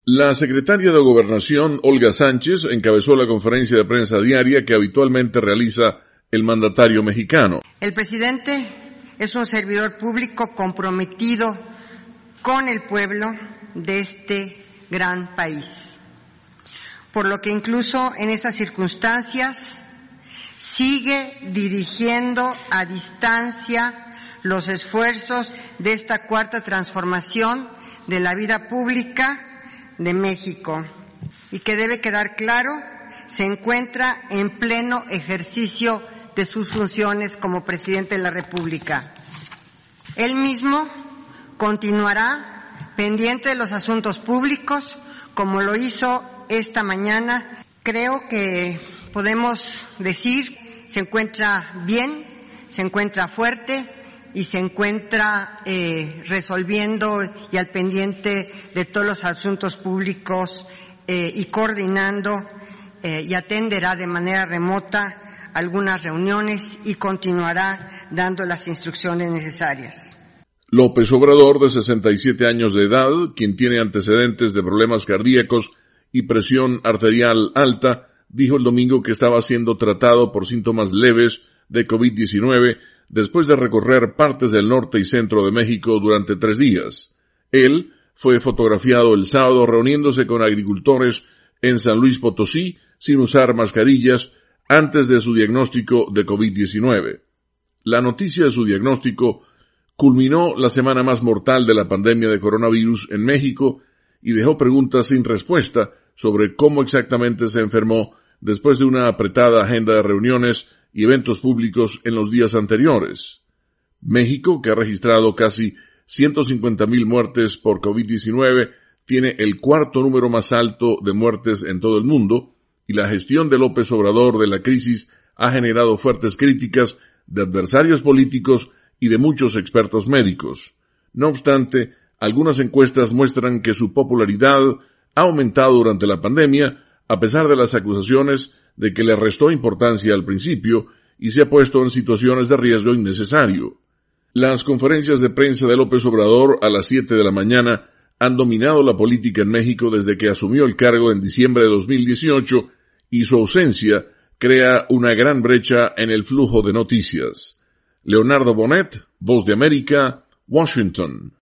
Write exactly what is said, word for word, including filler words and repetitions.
La secretaria de Gobernación, Olga Sánchez, encabezó la conferencia de prensa diaria que habitualmente realiza el mandatario mexicano. El presidente es un servidor público comprometido con el pueblo de este gran país, por lo que incluso en esas circunstancias sigue dirigiendo a distancia los esfuerzos de esta cuarta transformación de la vida pública de México y que debe quedar claro, se encuentra en pleno ejercicio de sus funciones como presidente de la República. Él mismo continuará pendiente de los asuntos públicos, como lo hizo esta mañana. Creo que podemos decir, se encuentra bien, se encuentra fuerte y se encuentra eh, resolviendo y al pendiente de todos los asuntos públicos eh, y coordinando eh, y atenderá de manera remota algunas reuniones y continuará dando las instrucciones necesarias. López Obrador, de sesenta y siete años de edad, quien tiene antecedentes de problemas cardíacos y presión arterial alta, dijo el domingo que estaba siendo tratado por síntomas leves de COVID diecinueve después de recorrer partes del norte y centro de México durante tres días. Él fue fotografiado el sábado reuniéndose con agricultores en San Luis Potosí sin usar mascarillas antes de su diagnóstico de COVID diecinueve. La noticia de su diagnóstico culminó la semana más mortal de la pandemia de coronavirus en México y dejó preguntas sin respuesta sobre cómo exactamente se enfermó después de una apretada agenda de reuniones y eventos públicos en los días anteriores. México, que ha registrado casi ciento cincuenta mil muertes por COVID diecinueve, tiene el cuarto número más alto de muertes en todo el mundo, y la gestión de López Obrador de la crisis ha generado fuertes críticas de adversarios políticos y de muchos expertos médicos. No obstante, algunas encuestas muestran que su popularidad ha aumentado durante la pandemia, a pesar de las acusaciones de que le restó importancia al principio y se ha puesto en situaciones de riesgo innecesario. Las conferencias de prensa de López Obrador a las siete de la mañana han dominado la política en México desde que asumió el cargo en diciembre de dos mil dieciocho y su ausencia crea una gran brecha en el flujo de noticias. Leonardo Bonet, Voz de América, Washington.